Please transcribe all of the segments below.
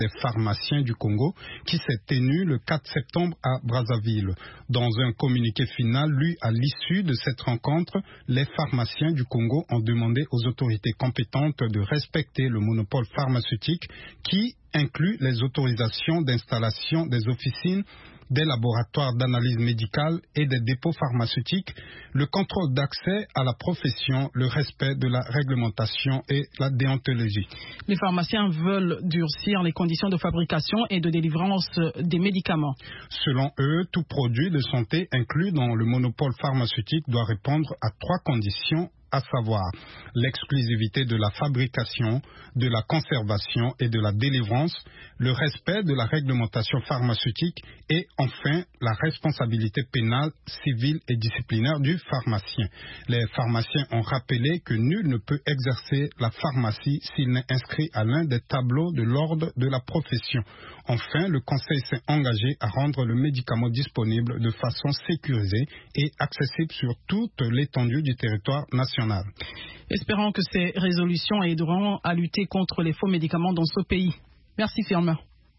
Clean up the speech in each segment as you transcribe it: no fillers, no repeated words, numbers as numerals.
des pharmaciens du Congo qui s'est tenu le 4 septembre à Brazzaville. Dans un communiqué final lu à l'issue de cette rencontre, les pharmaciens du Congo ont demandé aux autorités compétentes de respecter le monopole pharmaceutique qui inclut les autorisations d'installation des officines, des laboratoires d'analyse médicale et des dépôts pharmaceutiques, le contrôle d'accès à la profession, le respect de la réglementation et la déontologie. Les pharmaciens veulent durcir les conditions de fabrication et de délivrance des médicaments. Selon eux, tout produit de santé inclus dans le monopole pharmaceutique doit répondre à 3 conditions, à savoir l'exclusivité de la fabrication, de la conservation et de la délivrance, le respect de la réglementation pharmaceutique et enfin la responsabilité pénale, civile et disciplinaire du pharmacien. Les pharmaciens ont rappelé que nul ne peut exercer la pharmacie s'il n'est inscrit à l'un des tableaux de l'ordre de la profession. Enfin, le Conseil s'est engagé à rendre le médicament disponible de façon sécurisée et accessible sur toute l'étendue du territoire national. Espérons que ces résolutions aideront à lutter contre les faux médicaments dans ce pays. Merci Firmin.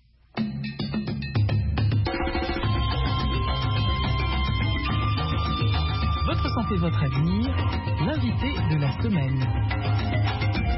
Votre santé, votre avenir, l'invité de la semaine.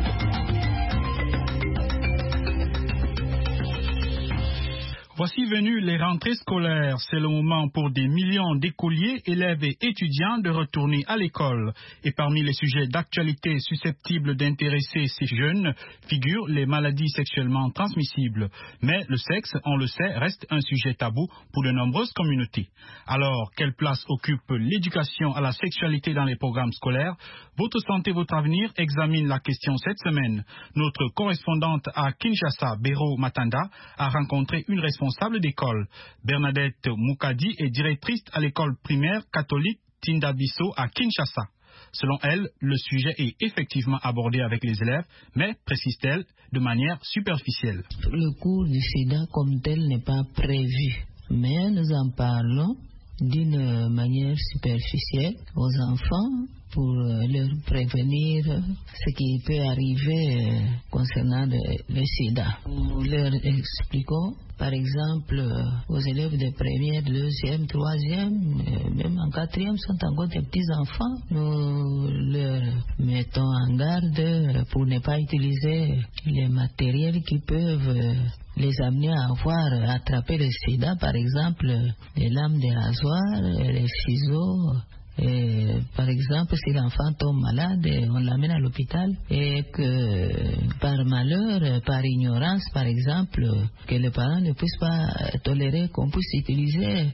Voici venues les rentrées scolaires. C'est le moment pour des millions d'écoliers, élèves et étudiants de retourner à l'école. Et parmi les sujets d'actualité susceptibles d'intéresser ces jeunes figurent les maladies sexuellement transmissibles. Mais le sexe, on le sait, reste un sujet tabou pour de nombreuses communautés. Alors, quelle place occupe l'éducation à la sexualité dans les programmes scolaires? Votre santé, votre avenir examine la question cette semaine. Notre correspondante à Kinshasa, Béro Matanda, a rencontré une responsable d'école. Bernadette Moukadi est directrice à l'école primaire catholique Tindabiso à Kinshasa. Selon elle, le sujet est effectivement abordé avec les élèves, mais, précise-t-elle, de manière superficielle. Le cours du sida comme tel n'est pas prévu, mais nous en parlons d'une manière superficielle aux enfants pour leur prévenir ce qui peut arriver concernant le sida. Nous leur expliquons, par exemple, aux élèves de première, deuxième, troisième, même en quatrième, sont encore des petits-enfants. Nous leur mettons en garde pour ne pas utiliser les matériels qui peuvent les amener à attraper le sida, par exemple les lames de rasoir, les ciseaux. Et, par exemple, si l'enfant tombe malade, on l'amène à l'hôpital et que par malheur, par ignorance, par exemple, que les parents ne puissent pas tolérer qu'on puisse utiliser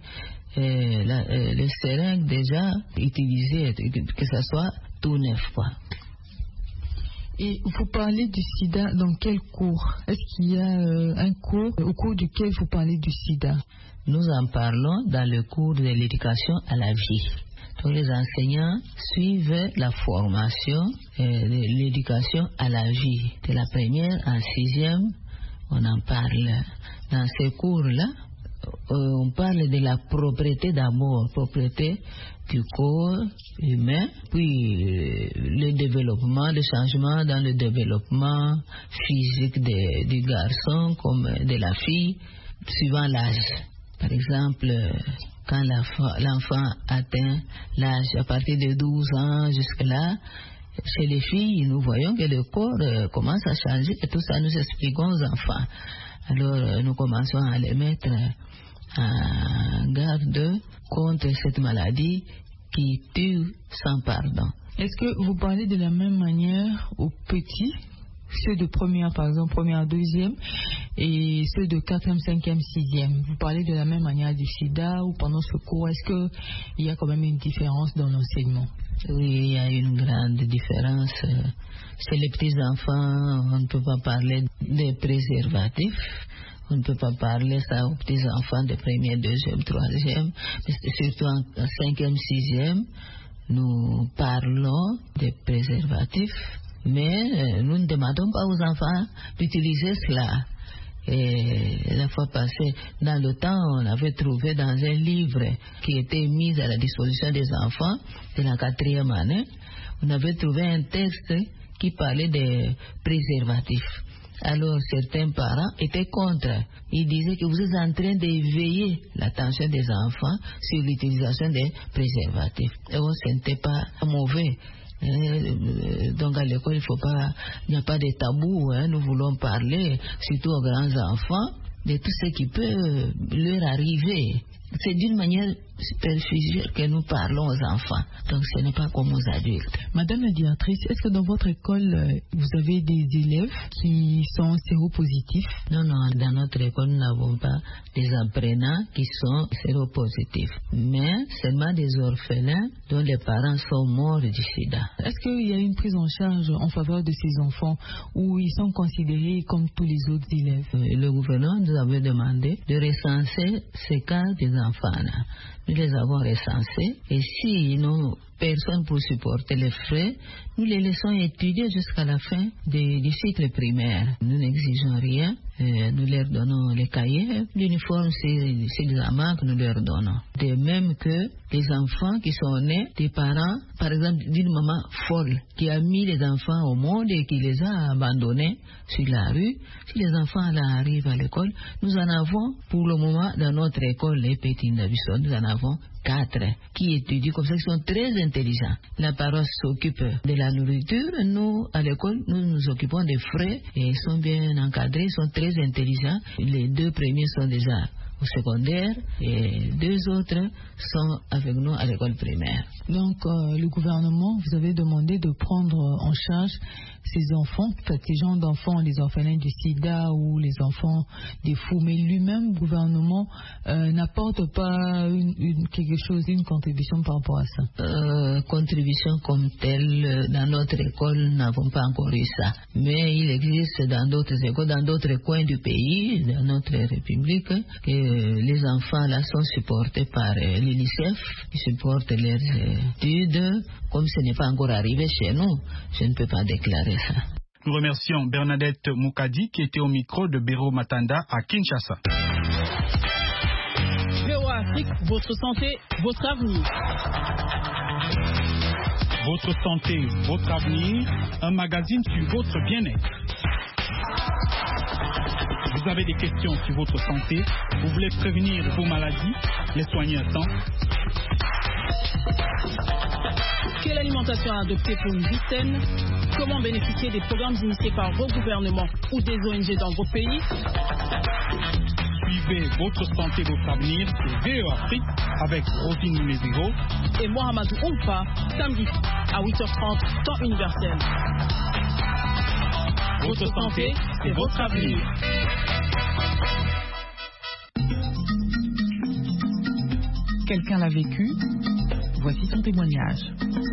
les seringues déjà utilisées, que ce soit tout neuf, quoi. Et vous parlez du sida dans quel cours? Est-ce qu'il y a un cours au cours duquel vous parlez du sida? Nous en parlons dans le cours de l'éducation à la vie. Donc les enseignants suivent la formation de l'éducation à la vie. De la première en sixième, on en parle. Dans ces cours-là, on parle de la propriété d'amour, propriété du corps humain, puis le développement, le changement dans le développement physique du garçon comme de la fille, suivant l'âge. Par exemple, quand l'enfant atteint l'âge à partir de 12 ans jusque-là, chez les filles, nous voyons que le corps commence à changer et tout ça, nous expliquons aux enfants. Alors, nous commençons à les mettre en garde contre cette maladie qui tue sans pardon. Est-ce que vous parlez de la même manière aux petits, ceux de première, par exemple, première, deuxième, et ceux de quatrième, cinquième, sixième? Vous parlez de la même manière du sida ou pendant ce cours? Est-ce qu'il y a quand même une différence dans l'enseignement? Oui, il y a une grande différence. Chez les petits-enfants, on ne peut pas parler des préservatifs. On ne peut pas parler ça aux petits-enfants de première, deuxième, troisième. Surtout en cinquième, sixième, nous parlons des préservatifs. Mais nous ne demandons pas aux enfants d'utiliser cela. Et la fois passée, dans le temps, on avait trouvé dans un livre qui était mis à la disposition des enfants de la 4e année, on avait trouvé un texte qui parlait des préservatifs. Alors certains parents étaient contre. Ils disaient que vous êtes en train d'éveiller l'attention des enfants sur l'utilisation des préservatifs. Et ce n'était pas mauvais. Donc à l'école, il n'y a pas de tabou. Nous voulons parler, surtout aux grands enfants, de tout ce qui peut leur arriver. C'est d'une manière superficielle que nous parlons aux enfants. Donc ce n'est pas comme aux adultes. Madame la directrice, est-ce que dans votre école, vous avez des élèves qui sont séropositifs? Non, dans notre école, nous n'avons pas des apprenants qui sont séropositifs, mais seulement des orphelins dont les parents sont morts du sida. Est-ce qu'il y a une prise en charge en faveur de ces enfants ou ils sont considérés comme tous les autres élèves? Le gouvernement nous avait demandé de recenser ces cas des enfants-là. Nous les avons recensés et si nos personnes pour supporter les frais, nous les laissons étudier jusqu'à la fin du cycle primaire. Nous n'exigeons rien, nous leur donnons les cahiers, l'uniforme, c'est l'examen que nous leur donnons. De même que les enfants qui sont nés des parents, par exemple d'une maman folle qui a mis les enfants au monde et qui les a abandonnés sur la rue, si les enfants là arrivent à l'école, nous en avons pour le moment dans notre école, les petits Nabisson, nous en avons 4 qui étudient comme ça, qui sont très intelligents. La paroisse s'occupe de la nourriture. Nous, à l'école, nous nous occupons des frais et ils sont bien encadrés, ils sont très intelligents. Les 2 premiers sont déjà au secondaire et 2 autres sont avec nous à l'école primaire. Donc, le gouvernement, vous avez demandé de prendre en charge ces enfants, peut-être ces gens d'enfants, les orphelins du sida ou les enfants des fous, mais lui-même, le gouvernement, n'apporte pas une contribution par rapport à ça. Contribution comme telle, dans notre école, nous n'avons pas encore eu ça. Mais il existe dans d'autres écoles, dans d'autres coins du pays, dans notre République, que les enfants là sont supportés par l'UNICEF, qui supportent leurs études. Comme ce n'est pas encore arrivé chez nous, je ne peux pas déclarer ça. Nous remercions Bernadette Moukadi qui était au micro de Béro Matanda à Kinshasa. VOA Afrique, votre santé, votre avenir. Votre santé, votre avenir, un magazine sur votre bien-être. Vous avez des questions sur votre santé, vous voulez prévenir vos maladies, les soigner à temps. Quelle alimentation adopter pour une vie saine? Comment bénéficier des programmes initiés par vos gouvernements ou des ONG dans vos pays? Suivez votre santé, votre avenir sur VOA Afrique avec Rosine Méziro et Mohamedou Oumfa, samedi à 8h30, temps universel. Votre santé, c'est votre avenir. Quelqu'un l'a vécu? Voici son témoignage.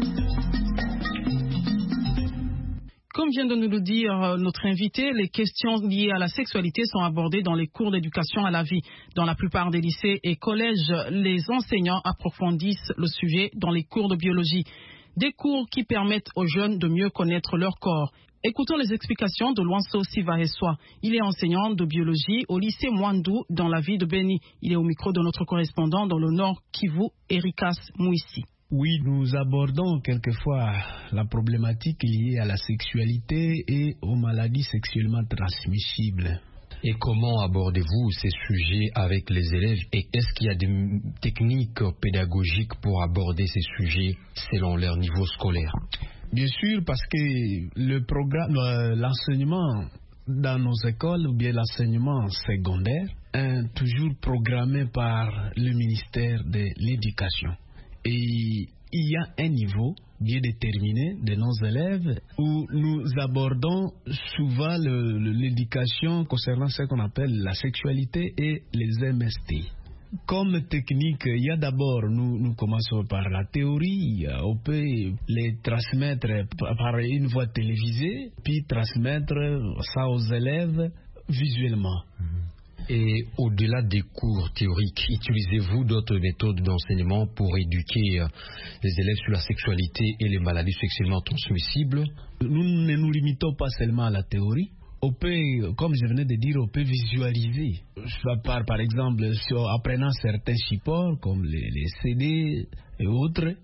Comme vient de nous le dire notre invité, les questions liées à la sexualité sont abordées dans les cours d'éducation à la vie. Dans la plupart des lycées et collèges, les enseignants approfondissent le sujet dans les cours de biologie. Des cours qui permettent aux jeunes de mieux connaître leur corps. Écoutons les explications de Luanso Sivaeswa. Il est enseignant de biologie au lycée Mwandou dans la ville de Beni. Il est au micro de notre correspondant dans le Nord Kivu, Erikas Mouissi. Oui, nous abordons quelquefois la problématique liée à la sexualité et aux maladies sexuellement transmissibles. Et comment abordez-vous ces sujets avec les élèves? Et est-ce qu'il y a des techniques pédagogiques pour aborder ces sujets selon leur niveau scolaire? Bien sûr, parce que le programme, l'enseignement dans nos écoles ou bien l'enseignement secondaire est toujours programmé par le ministère de l'Éducation. Et il y a un niveau bien déterminé de nos élèves où nous abordons souvent l'éducation concernant ce qu'on appelle la sexualité et les MST. Comme technique, il y a d'abord, nous commençons par la théorie, on peut les transmettre par une voie télévisée, puis transmettre ça aux élèves visuellement. Et au-delà des cours théoriques, utilisez-vous d'autres méthodes d'enseignement pour éduquer les élèves sur la sexualité et les maladies sexuellement transmissibles? Nous ne nous limitons pas seulement à la théorie. On peut, comme je venais de dire, on peut visualiser. Par exemple, en apprenant certains supports comme les CD et autres,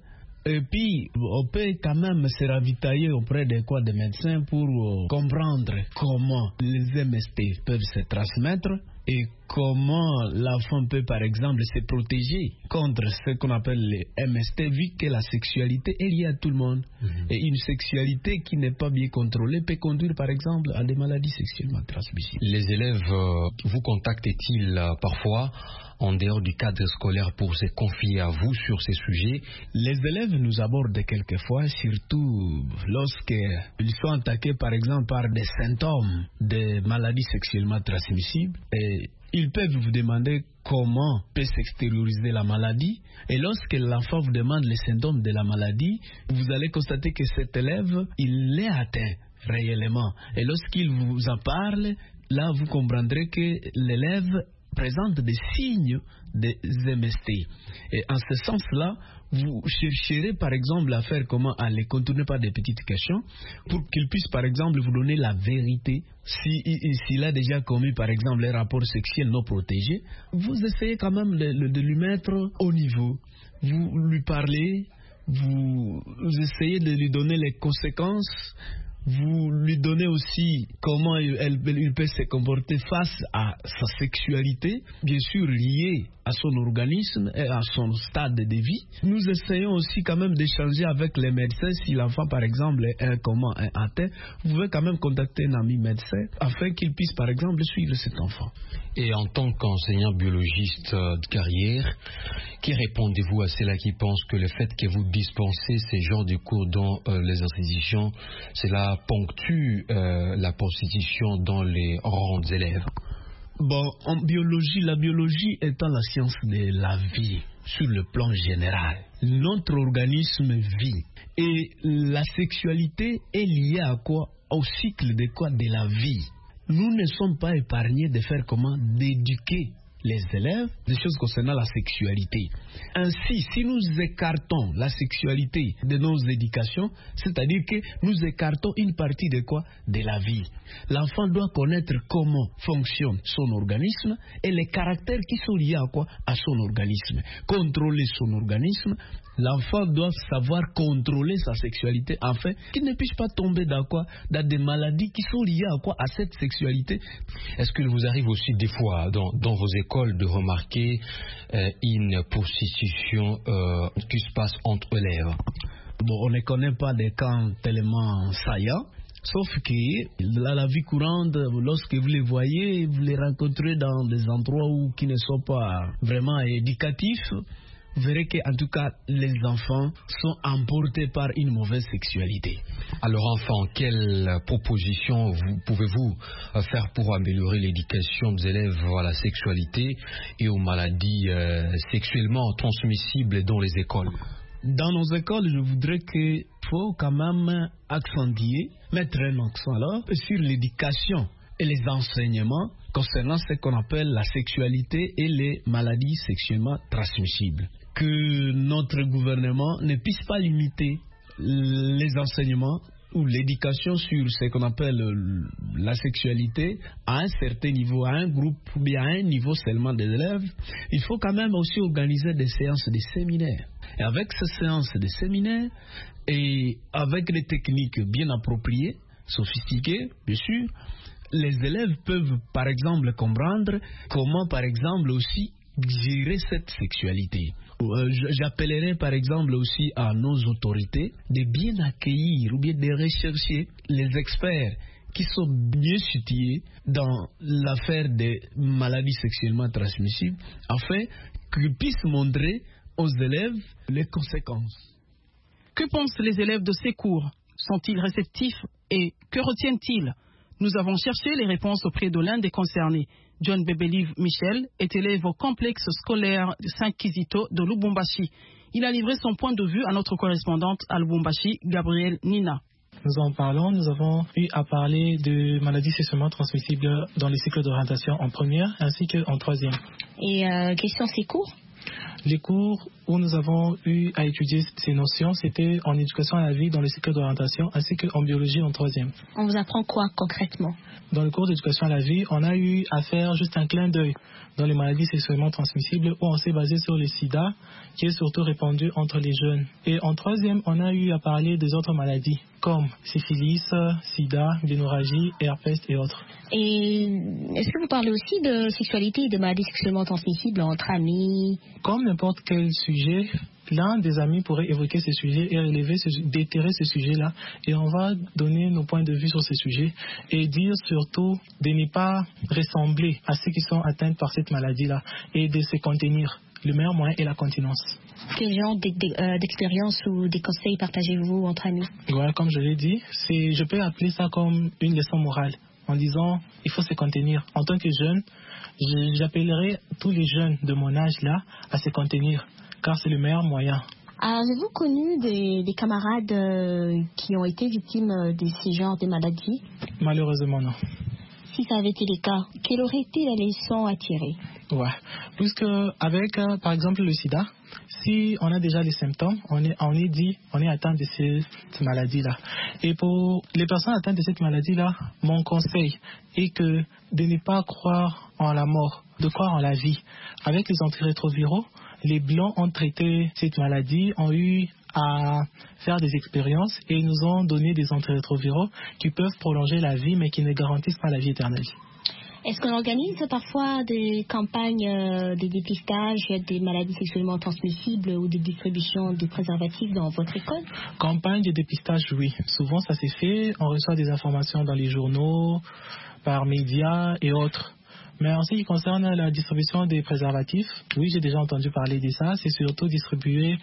Et puis, on peut quand même se ravitailler auprès des médecins pour comprendre comment les MST peuvent se transmettre et comment l'enfant peut, par exemple, se protéger contre ce qu'on appelle les MST, vu que la sexualité est liée à tout le monde. Et une sexualité qui n'est pas bien contrôlée peut conduire, par exemple, à des maladies sexuellement transmissibles. Les élèves vous contactent-ils parfois en dehors du cadre scolaire pour se confier à vous sur ces sujets? Les élèves nous abordent quelquefois, surtout lorsqu'ils sont attaqués par exemple par des symptômes de maladies sexuellement transmissibles. Et ils peuvent vous demander comment peut s'extérioriser la maladie. Et lorsque l'enfant vous demande les symptômes de la maladie, vous allez constater que cet élève, il est atteint réellement. Et lorsqu'il vous en parle, là vous comprendrez que l'élève présente des signes des MST. Et en ce sens-là, vous chercherez par exemple à faire comment, à les contourner par des petites questions pour qu'il puisse par exemple vous donner la vérité. S'il a déjà commis par exemple les rapports sexuels non protégés, vous essayez quand même de lui mettre au niveau. Vous lui parlez, vous essayez de lui donner les conséquences. Vous lui donnez aussi comment il peut se comporter face à sa sexualité, bien sûr liée à son organisme et à son stade de vie. Nous essayons aussi quand même d'échanger avec les médecins. Si l'enfant par exemple est atteint, vous pouvez quand même contacter un ami médecin afin qu'il puisse par exemple suivre cet enfant. Et en tant qu'enseignant biologiste de carrière, qui répondez-vous à ceux-là qui pensent que le fait que vous dispensez ces genres de cours dans les institutions, cela ponctue la prostitution dans les rangs des élèves? Bon, en biologie, la biologie étant la science de la vie sur le plan général, notre organisme vit et la sexualité est liée à quoi? Au cycle de la vie. Nous ne sommes pas épargnés de faire comment? D'éduquer les élèves des choses concernant la sexualité. Ainsi, si nous écartons la sexualité de nos éducations, c'est-à-dire que nous écartons une partie de quoi? De la vie. L'enfant doit connaître comment fonctionne son organisme et les caractères qui sont liés à quoi? À son organisme. Contrôler son organisme. L'enfant doit savoir contrôler sa sexualité afin qu'il ne puisse pas tomber dans des maladies qui sont liées à quoi? À cette sexualité. Est-ce qu'il vous arrive aussi des fois dans vos écoles de remarquer une prostitution qui se passe entre élèves? Bon, on ne connaît pas des cas tellement saillants. Sauf que dans la vie courante, lorsque vous les voyez, vous les rencontrez dans des endroits qui ne sont pas vraiment éducatifs. Vous verrez qu'en tout cas, les enfants sont emportés par une mauvaise sexualité. Alors enfants, quelle proposition pouvez-vous faire pour améliorer l'éducation des élèves à la sexualité et aux maladies sexuellement transmissibles dans les écoles? Dans nos écoles, je voudrais qu'il faut quand même mettre un accent alors sur l'éducation et les enseignements concernant ce qu'on appelle la sexualité et les maladies sexuellement transmissibles. Que notre gouvernement ne puisse pas limiter les enseignements ou l'éducation sur ce qu'on appelle la sexualité à un certain niveau, à un groupe ou bien à un niveau seulement des élèves. Il faut quand même aussi organiser des séances de séminaires. Et avec ces séances de séminaires et avec des techniques bien appropriées, sophistiquées, bien sûr, les élèves peuvent par exemple comprendre comment par exemple aussi gérer cette sexualité. J'appellerai par exemple aussi à nos autorités de bien accueillir ou bien de rechercher les experts qui sont bien situés dans l'affaire des maladies sexuellement transmissibles afin qu'ils puissent montrer aux élèves les conséquences. Que pensent les élèves de ces cours? Sont-ils réceptifs et que retiennent-ils? Nous avons cherché les réponses auprès de l'un des concernés. John Bebelive Michel est élève au complexe scolaire Saint-Kizito de Lubumbashi. Il a livré son point de vue à notre correspondante à Lubumbashi, Gabrielle Nina. Nous en parlons, nous avons eu à parler de maladies sexuellement transmissibles dans les cycles d'orientation en première ainsi qu'en troisième. Et quels sont ces cours? Les cours où nous avons eu à étudier ces notions, c'était en éducation à la vie dans le cycle d'orientation, ainsi qu'en biologie en 3e. On vous apprend quoi concrètement? Dans le cours d'éducation à la vie, on a eu à faire juste un clin d'œil dans les maladies sexuellement transmissibles où on s'est basé sur le sida, qui est surtout répandu entre les jeunes. Et en 3e, on a eu à parler des autres maladies, comme syphilis, sida, hémorragie, herpès et autres. Et est-ce que vous parlez aussi de sexualité et de maladies sexuellement transmissibles entre amis? Comme n'importe quel sujet, l'un des amis pourrait évoquer ce sujet et déterrer ce sujet-là. Et on va donner nos points de vue sur ce sujet et dire surtout de ne pas ressembler à ceux qui sont atteints par cette maladie-là et de se contenir. Le meilleur moyen est la continence. Quel genre d'expérience ou des conseils partagez-vous entre amis? Voilà, comme je l'ai dit, je peux appeler ça comme une leçon morale en disant il faut se contenir. En tant que jeune, j'appellerai tous les jeunes de mon âge là à se contenir car c'est le meilleur moyen. Avez-vous connu des camarades qui ont été victimes de ce genre de maladies? Malheureusement non. Si ça avait été le cas, quelle aurait été la leçon à tirer? Ouais, puisque avec par exemple le sida, si on a déjà les symptômes, on est atteint de cette maladie-là. Et pour les personnes atteintes de cette maladie-là, mon conseil est que de ne pas croire en la mort, de croire en la vie. Avec les antirétroviraux, les Blancs ont traité cette maladie, ont eu à faire des expériences et nous ont donné des antirétroviraux qui peuvent prolonger la vie mais qui ne garantissent pas la vie éternelle. Est-ce qu'on organise parfois des campagnes de dépistage des maladies sexuellement transmissibles ou de distribution de préservatifs dans votre école? Campagne de dépistage, oui. Souvent ça s'est fait, on reçoit des informations dans les journaux, par médias et autres. Mais en ce qui concerne la distribution des préservatifs, oui, j'ai déjà entendu parler de ça. C'est surtout distribué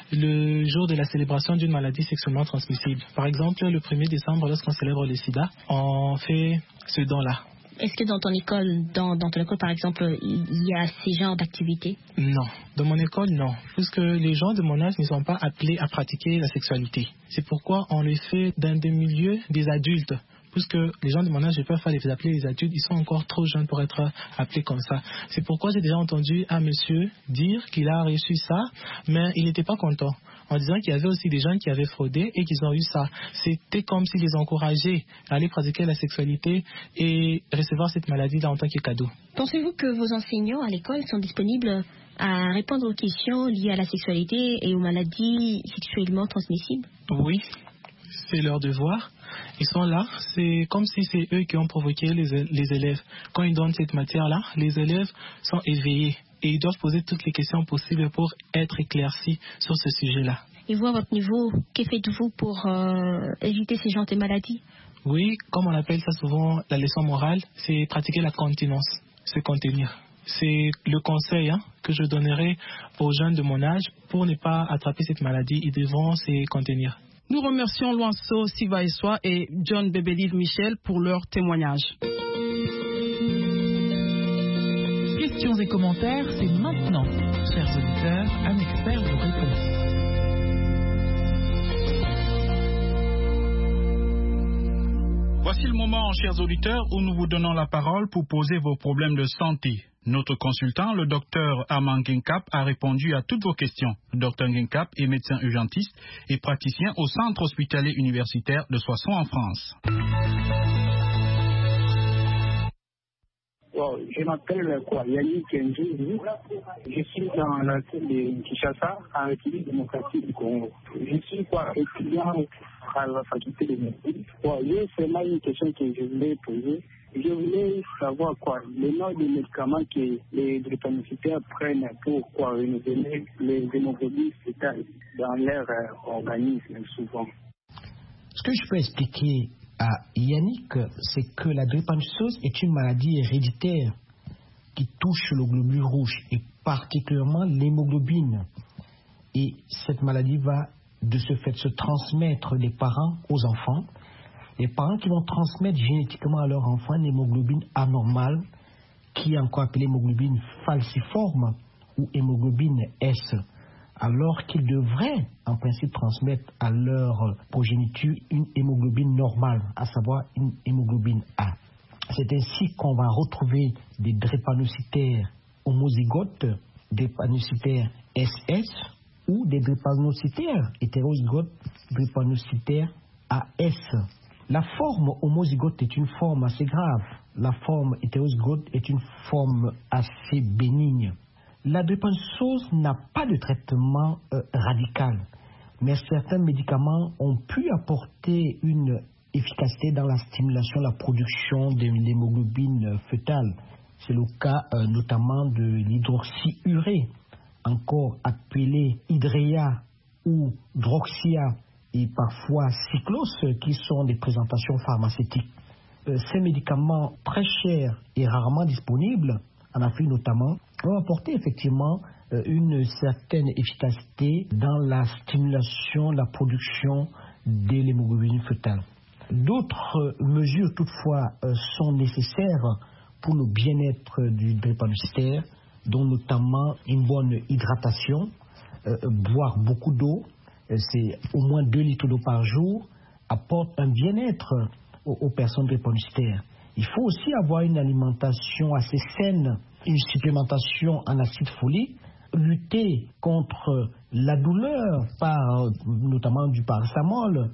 le jour de la célébration d'une maladie sexuellement transmissible. Par exemple, le 1er décembre, lorsqu'on célèbre le sida, on fait ce don-là. Est-ce que dans ton école, dans ton école par exemple, il y a ces genres d'activités? Non, dans mon école, non. Puisque les gens de mon âge ne sont pas appelés à pratiquer la sexualité. C'est pourquoi on le fait dans des milieux des adultes. Puisque les gens de mon âge, je peux les appeler les adultes, ils sont encore trop jeunes pour être appelés comme ça. C'est pourquoi j'ai déjà entendu un monsieur dire qu'il a reçu ça, mais il n'était pas content, en disant qu'il y avait aussi des gens qui avaient fraudé et qu'ils ont eu ça. C'était comme s'ils les encourageaient à aller pratiquer la sexualité et recevoir cette maladie-là en tant que cadeau. Pensez-vous que vos enseignants à l'école sont disponibles à répondre aux questions liées à la sexualité et aux maladies sexuellement transmissibles? Oui, c'est leur devoir. Ils sont là, c'est comme si c'est eux qui ont provoqué les élèves. Quand ils donnent cette matière-là, les élèves sont éveillés et ils doivent poser toutes les questions possibles pour être éclaircis sur ce sujet-là. Et vous, à votre niveau, que faites-vous pour éviter ces genres de maladies? Oui, comme on appelle ça souvent la leçon morale, c'est pratiquer la continence, se contenir. C'est le conseil que je donnerai aux jeunes de mon âge pour ne pas attraper cette maladie. Ils devront se contenir. Nous remercions Luanso Sivaeswa et John Bebelive Michel pour leur témoignage. Questions et commentaires, c'est maintenant. Chers auditeurs, un expert vous répond. Voici le moment, chers auditeurs, où nous vous donnons la parole pour poser vos problèmes de santé. Notre consultant, le docteur Armand Guincap, a répondu à toutes vos questions. Le docteur Guincap est médecin urgentiste et praticien au centre hospitalier universitaire de Soissons en France. Bon, je m'appelle Yannick Ndjou. Je suis dans la ville de Kinshasa, en République démocratique du Congo. Je suis étudiant à la faculté de médecine. J'ai seulement une question que je voulais poser. Je voulais savoir le nom des médicaments que les drépanocytaires prennent pour renouveler les hémoglobines fétales dans leur organisme souvent. Ce que je peux expliquer à Yannick, c'est que la drépanocytose est une maladie héréditaire qui touche le globule rouge et particulièrement l'hémoglobine. Et cette maladie va de ce fait se transmettre des parents aux enfants. Les parents qui vont transmettre génétiquement à leur enfant une hémoglobine anormale, qui est encore appelée hémoglobine falciforme ou hémoglobine S, alors qu'ils devraient en principe transmettre à leur progéniture une hémoglobine normale, à savoir une hémoglobine A. C'est ainsi qu'on va retrouver des drépanocytaires homozygotes drépanocytaires SS ou des drépanocytaires hétérozygotes drépanocytaires AS. La forme homozygote est une forme assez grave. La forme hétérozygote est une forme assez bénigne. La drépanocytose n'a pas de traitement radical, mais certains médicaments ont pu apporter une efficacité dans la stimulation, la production de l'hémoglobine fœtale. C'est le cas notamment de l'hydroxyurée, encore appelé Hydrea ou Droxia et parfois Cyclos, qui sont des présentations pharmaceutiques. Ces médicaments très chers et rarement disponibles, en Afrique notamment, ont apporté effectivement une certaine efficacité dans la stimulation, la production de l'hémoglobine fœtale. D'autres mesures toutefois sont nécessaires pour le bien-être du drépanocytaire, dont notamment une bonne hydratation, boire beaucoup d'eau, c'est au moins 2 litres d'eau par jour, apporte un bien-être aux personnes drépanocytaires. Il faut aussi avoir une alimentation assez saine, une supplémentation en acide folique, lutter contre la douleur par notamment du paracétamol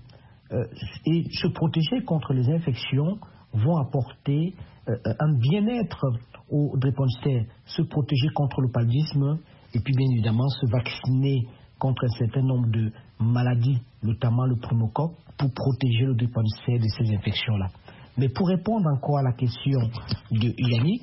et se protéger contre les infections vont apporter un bien-être aux drépanocytaires, se protéger contre le paludisme et puis bien évidemment se vacciner contre un certain nombre de maladies, notamment le pneumocoque, pour protéger le drépanocytaire de ces infections-là. Mais pour répondre encore à la question de Yannick,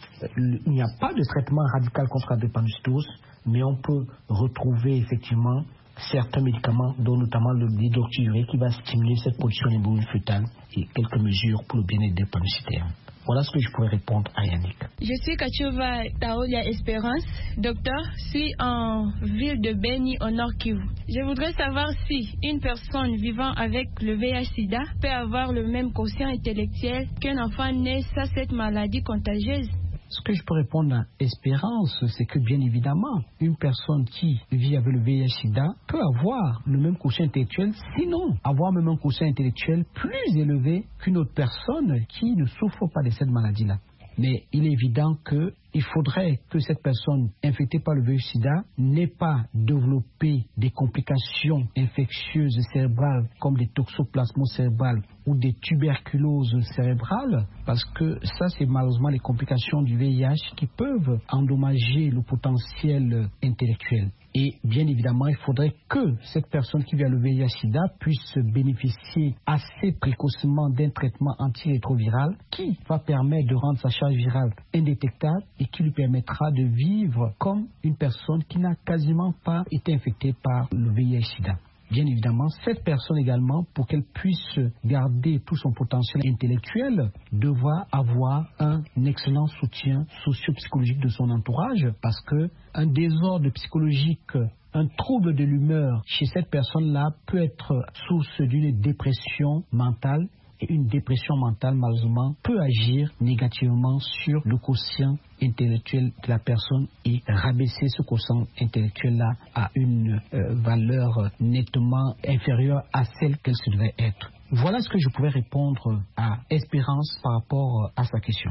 il n'y a pas de traitement radical contre la drépanocytose, mais on peut retrouver effectivement certains médicaments, dont notamment le hydroxyurée, qui va stimuler cette production d'hémoglobine fœtale et quelques mesures pour le bien-être des drépanocytaires. Voilà ce que je pourrais répondre à Yannick. Je suis Kachova Taolia Espérance, docteur, suis en ville de Beni au Nord Kivu. Je voudrais savoir si une personne vivant avec le VIH-Sida peut avoir le même quotient intellectuel qu'un enfant né sans cette maladie contagieuse. Ce que je peux répondre à Espérance, c'est que bien évidemment, une personne qui vit avec le VIH-Sida peut avoir le même quotient intellectuel, sinon avoir même un quotient intellectuel plus élevé qu'une autre personne qui ne souffre pas de cette maladie-là. Mais il est évident qu'il faudrait que cette personne infectée par le VIH-Sida n'ait pas développé des complications infectieuses cérébrales comme des toxoplasmoses cérébrales ou des tuberculoses cérébrales, parce que ça, c'est malheureusement les complications du VIH qui peuvent endommager le potentiel intellectuel. Et bien évidemment, il faudrait que cette personne qui vit le VIH-Sida puisse bénéficier assez précocement d'un traitement antirétroviral qui va permettre de rendre sa charge virale indétectable et qui lui permettra de vivre comme une personne qui n'a quasiment pas été infectée par le VIH-Sida. Bien évidemment, cette personne également, pour qu'elle puisse garder tout son potentiel intellectuel, devra avoir un excellent soutien socio-psychologique de son entourage, parce que un désordre psychologique, un trouble de l'humeur chez cette personne-là peut être source d'une dépression mentale. Et une dépression mentale, malheureusement, peut agir négativement sur le quotient intellectuel de la personne et rabaisser ce quotient intellectuel-là à une valeur nettement inférieure à celle qu'elle se devait être. Voilà ce que je pouvais répondre à Espérance par rapport à sa question.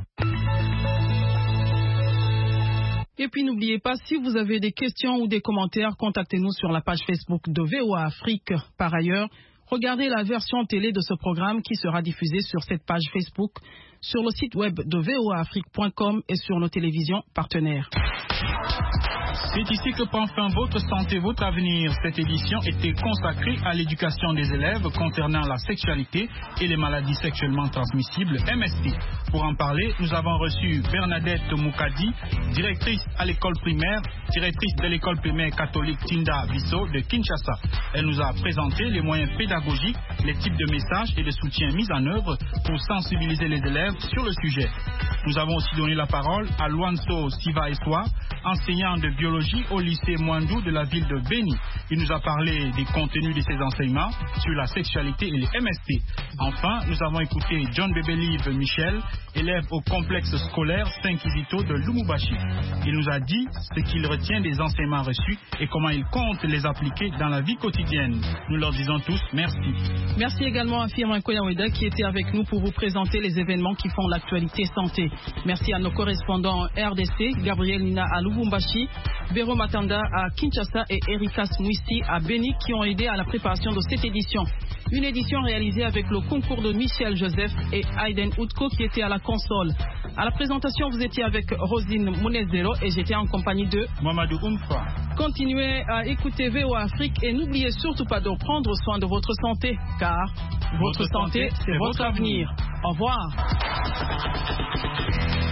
Et puis n'oubliez pas, si vous avez des questions ou des commentaires, contactez-nous sur la page Facebook de VOA Afrique. Par ailleurs, regardez la version télé de ce programme qui sera diffusée sur cette page Facebook, sur le site web de voaafrique.com et sur nos télévisions partenaires. C'est ici que prend fin votre santé, votre avenir. Cette édition était consacrée à l'éducation des élèves concernant la sexualité et les maladies sexuellement transmissibles, MST. Pour en parler, nous avons reçu Bernadette Moukadi, directrice de l'école primaire catholique Tinda Bisso de Kinshasa. Elle nous a présenté les moyens pédagogiques, les types de messages et de soutien mis en œuvre pour sensibiliser les élèves sur le sujet. Nous avons aussi donné la parole à Luanso Siva-Eswa, enseignant de biologie au lycée Mwandou de la ville de Beni. Il nous a parlé des contenus de ses enseignements sur la sexualité et les MST. Enfin, nous avons écouté John Bebelive Michel, élève au complexe scolaire Saint-Kizito de Lumumbashi. Il nous a dit ce qu'il retient des enseignements reçus et comment il compte les appliquer dans la vie quotidienne. Nous leur disons tous merci. Merci également à Firmin Koyaweda qui était avec nous pour vous présenter les événements qui font l'actualité santé. Merci à nos correspondants RDC, Gabriel Nina à Lubumbashi, Béro Matanda à Kinshasa et Erika Smouissi à Beni qui ont aidé à la préparation de cette édition. Une édition réalisée avec le concours de Michel Joseph et Aiden Outko qui étaient à la console. À la présentation, vous étiez avec Rosine Mounezero et j'étais en compagnie de Mamadou Oumfa. Continuez à écouter VOA Afrique et n'oubliez surtout pas de prendre soin de votre santé, car votre santé, c'est votre avenir. Au revoir.